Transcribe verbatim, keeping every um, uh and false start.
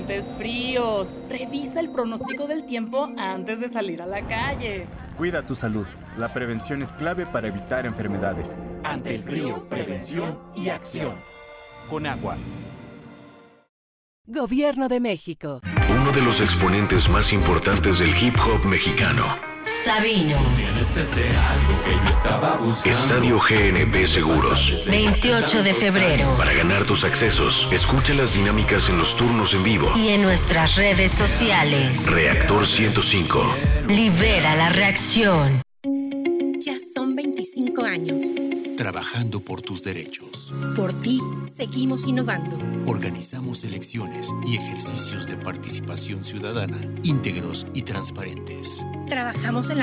frentes fríos. Revisa el pronóstico del tiempo antes de salir a la calle. Cuida tu salud. La prevención es clave para evitar enfermedades. Ante el frío, prevención y acción. Con agua. Gobierno de México. Uno de los exponentes más importantes del hip hop mexicano. Sabino. Estadio G N P Seguros. veintiocho de febrero. Para ganar tus accesos, escucha las dinámicas en los turnos en vivo. Y en nuestras redes sociales. Reactor ciento cinco. Libera la reacción. Ya son veinticinco años. Trabajando por tus derechos. Por ti, seguimos innovando. Organizamos elecciones y ejercicios de participación ciudadana íntegros y transparentes. Trabajamos en la